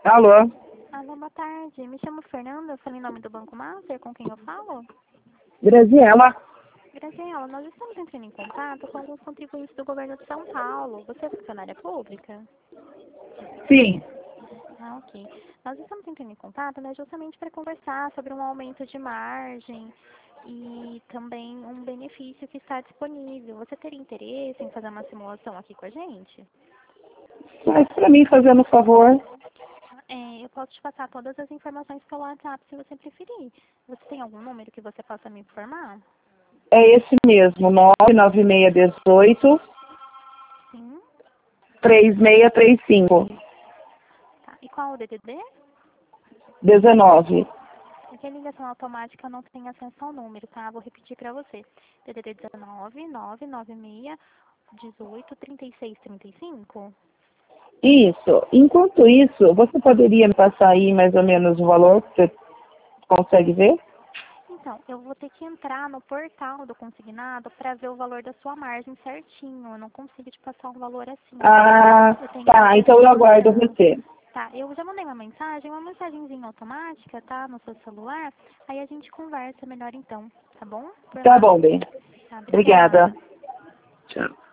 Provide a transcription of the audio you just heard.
Alô? Alô, boa tarde. Me chamo Fernanda, eu falei em nome do Banco Master, com quem eu falo? Graziela? Graziela, nós estamos entrando em contato com alguns contribuintes do governo de São Paulo. Você é funcionária pública? Sim. Ah, ok. Nós estamos entrando em contato, né, justamente para conversar sobre um aumento de margem e também um benefício que está disponível. Você teria interesse em fazer uma simulação aqui com a gente? Mas pra mim, fazendo um favor, Eu posso te passar todas as informações pelo WhatsApp se você preferir. Você tem algum número que você possa me informar? é esse mesmo, 99618 Sim. 3635 Tá. E qual o DDD? 19. Porque a ligação automática não tem acesso ao número, tá? Vou repetir para você. DDD 19 996 18 36 35. Isso. Enquanto isso, você poderia me passar aí mais ou menos o valor que você consegue ver? Então, eu vou ter que entrar no portal do consignado para ver o valor da sua margem certinho. Eu não consigo te passar um valor assim. Ah, Eu tenho que tá. fazer a Então eu aguardo simulação. você. Tá, eu já mandei uma mensagenzinha automática, tá, no seu celular. Aí a gente conversa melhor então, tá bom? Por Tá lá. bom, bem. Tá, obrigada. Obrigada. Tchau.